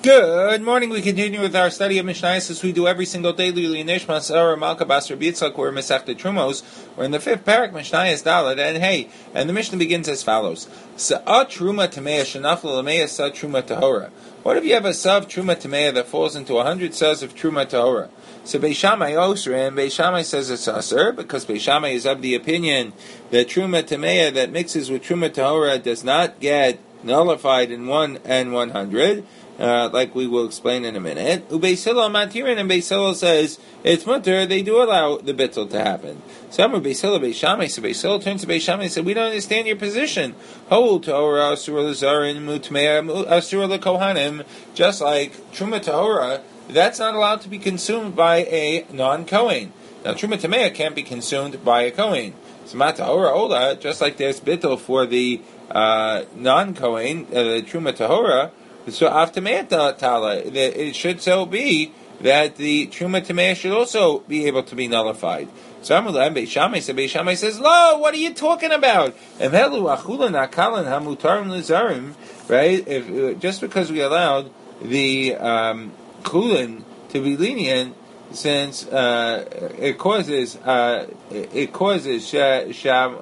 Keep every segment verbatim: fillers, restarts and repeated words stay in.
Good morning. We continue with our study of Mishnayos as we do every single day. Lili Nishmas or Malka Basar Bitzak. We're Masechta Trumos. We're in the fifth parak, Mishnayos Daled, and hey, and the Mishnah begins as follows: Sa'at Truma Tameya Shenafla Lameya Sa Truma Tahora. What if you have a sav Truma Tameya that falls into a hundred sas of Truma Tahora? So Beis Shammai Osra, and Beis Shammai says it's Asur because Beis Shammai is of the opinion that Truma Tameya that mixes with Truma Tahora does not get nullified in one and one hundred. Uh, like we will explain in a minute. Ubeis Hillel matirin, and Beis Hillel says it's mutter. They do allow the bittul to happen. Some of Beis Hillel, Beis Shammai, so Beis Hillel turns to Beis Shammai and said, "We don't understand your position. Hol Torah asur l'zarin mutmea asur l'kohanim." Just like Truma Tahora, that's not allowed to be consumed by a non-Kohen. Now Truma Tamea can't be consumed by a Kohen. So Matahora Ola, just like there's bittul for the uh, non-Kohen, uh, the Truma Tahora. So after Tala, it should so be that the Truma Tameh should also be able to be nullified. So Amulam Beis Shammai says, Beis Shammai says, "Lo, what are you talking about? Emhelu achulan akalan hamutarim lizarim." Right? If just because we allowed the um, chulin to be lenient, since uh, it causes uh, it causes sham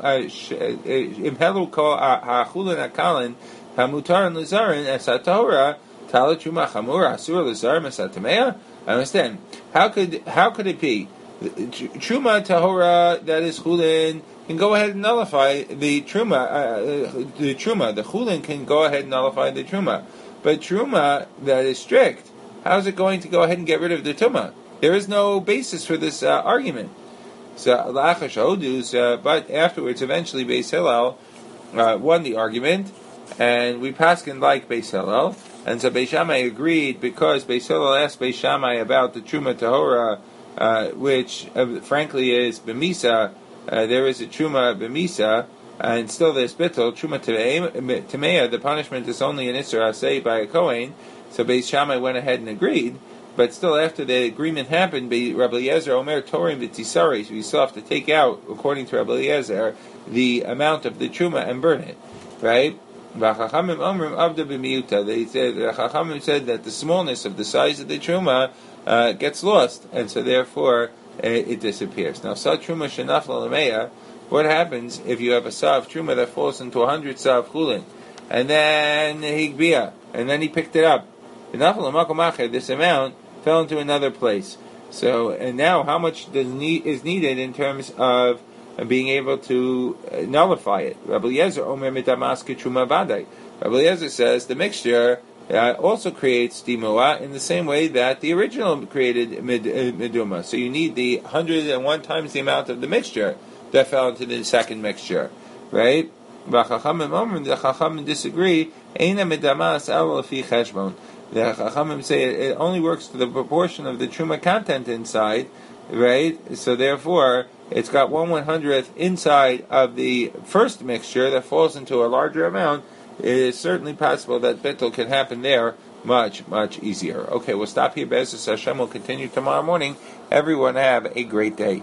emhelu ko achulan akalan. Hamutar and Lizarin Esat Tahora Tala Truma Chamura Asur Lizarim Esat Tameya. I understand. How could how could it be Truma Tahora that is Chulin can go ahead and nullify the Truma uh, the Truma the Chulin can go ahead and nullify the Truma, but Truma that is strict, how is it going to go ahead and get rid of the Truma? There is no basis for this uh, argument. So Lachash Hodus, uh, but afterwards, eventually Beis Hillel uh, won the argument. And we paskin like Beis Hillel, and so Beis Shammai agreed because Beis Hillel asked Beis Shammai about the Truma Tahora, uh, which uh, frankly is B'misa. Uh, there is a Truma B'misa, and still there's Bittul Truma Tameya. The punishment is only an Isser Aseh by a Kohen. So Beis Shammai went ahead and agreed, but still after the agreement happened, Rabbi Eliezer Omer Torim V'Tisari. So you still have to take out, according to Rabbi Eliezer, the amount of the Truma and burn it, right? They said the Chachamim said that the smallness of the size of the truma uh, gets lost, and so therefore uh, it disappears. Now, sa truma shenafla lameya. What happens if you have a sa of truma that falls into a hundred sa of chulin, and then higbia, and then he picked it up? This amount fell into another place. So, and now how much does need, is needed in terms of and being able to nullify it? Rabbi Eliezer Omer mitamas truma vadai. Rabbi Eliezer says the mixture uh, also creates dimua in the same way that the original created mid, uh, miduma. So you need the hundred and one times the amount of the mixture that fell into the second mixture, right? The Chachamim disagree. Eina midamas el lefi cheshbon. The Chachamim say it only works to the proportion of the truma content inside, right? So therefore, it's got one one hundredth inside of the first mixture that falls into a larger amount. It is certainly possible that bittul can happen there much, much easier. Okay, we'll stop here. Be'ezus Hashem will continue tomorrow morning. Everyone have a great day.